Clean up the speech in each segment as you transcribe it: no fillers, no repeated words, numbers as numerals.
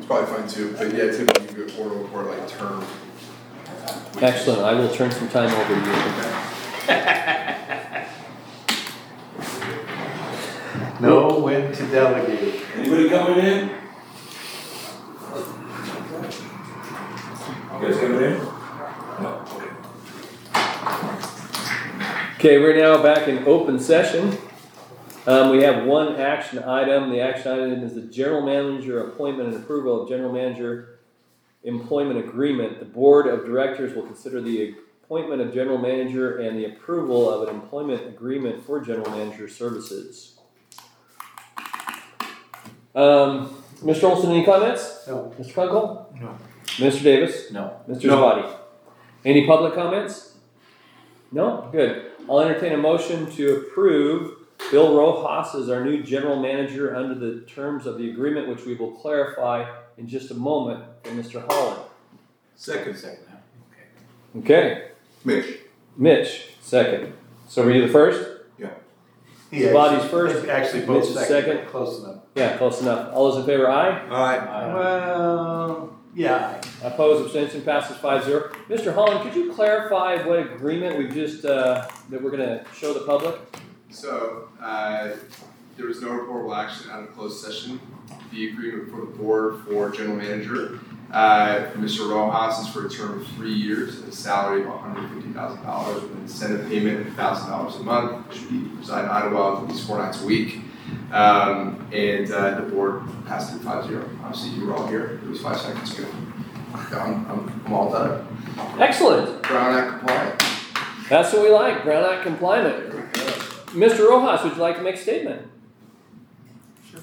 probably fine too, but yeah, typically you go or like term. Excellent. I will turn some time over to you. Know when to delegate. Anybody coming in? You guys coming in? No, okay. Okay, we're now back in open session. We have one action item. The action item is the general manager appointment and approval of general manager employment agreement. The board of directors will consider the appointment of general manager and the approval of an employment agreement for general manager services. Mr. Olson, any comments? No. Mr. Kunkel? No. Mr. Davis? No. Mr. Zabadi? Any public comments? No? Good. I'll entertain a motion to approve Bill Rojas as our new general manager under the terms of the agreement, which we will clarify in just a moment from Mr. Holland. Second. Okay. Mitch, second. So were you the first? Zabadi's first. Actually, both Mitch is second. Close enough. Yeah, close enough. All those in favor, aye? Aye. Well, yeah. Opposed, abstention, passes 5-0. Mr. Holland, could you clarify what agreement we just, that we're going to show the public? So, there was no reportable action out of closed session. The agreement for the board for general manager, Mr. Rojas is for a term of 3 years at a salary of $150,000 with an incentive payment of $1,000 a month, which should be reside in Ottawa at least 4 nights a week. The board passed through 5-0. Obviously, you were all here. It was 5 seconds ago. I'm all done. Excellent. Brown Act compliant. That's what we like, Brown Act compliant. Mr. Rojas, would you like to make a statement? Sure.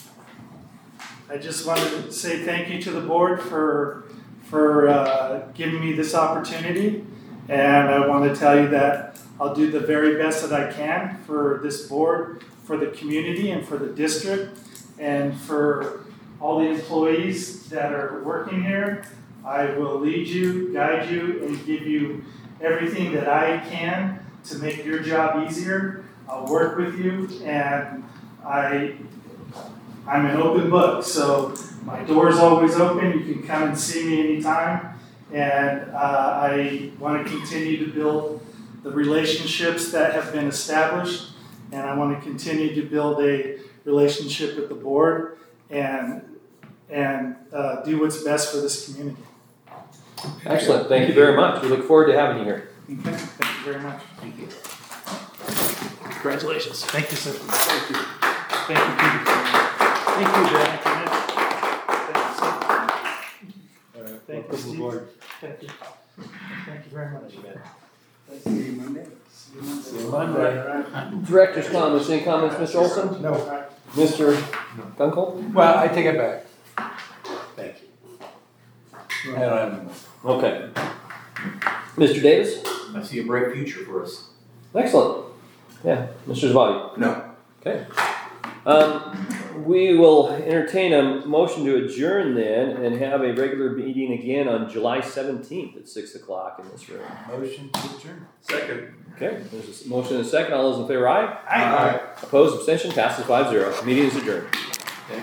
I just wanted to say thank you to the board for giving me this opportunity, and I want to tell you that I'll do the very best that I can for this board, for the community, and for the district, and for all the employees that are working here. I will lead you, guide you, and give you everything that I can to make your job easier. I'll work with you, and I'm an open book, so my door's always open. You can come and see me anytime, and I want to continue to build the relationships that have been established, and I want to continue to build a relationship with the board and do what's best for this community. Excellent. Thank you very much. We look forward to having you here. Okay. Thank you very much. Thank you. Congratulations. Thank you, sir. Thank you. Thank you, Peter. Thank you, Ben. Thank you, Steve. Thank you. Thank you very much, Ben. See you Monday. See you Monday. Director's comments. Any comments, Mr. Olson? No. Mr. Kunkel? Well, I take it back. Thank you. I don't have any more. Okay. Mr. Davis? I see a bright future for us. Excellent. Yeah. Mr. Zabadi? No. Okay. We will entertain a motion to adjourn then and have a regular meeting again on July 17th at 6 o'clock in this room. Motion to adjourn. Second. Okay. There's a motion and a second. All those in favor, aye? Aye. Opposed, abstention, passes 5-0. Meeting is adjourned.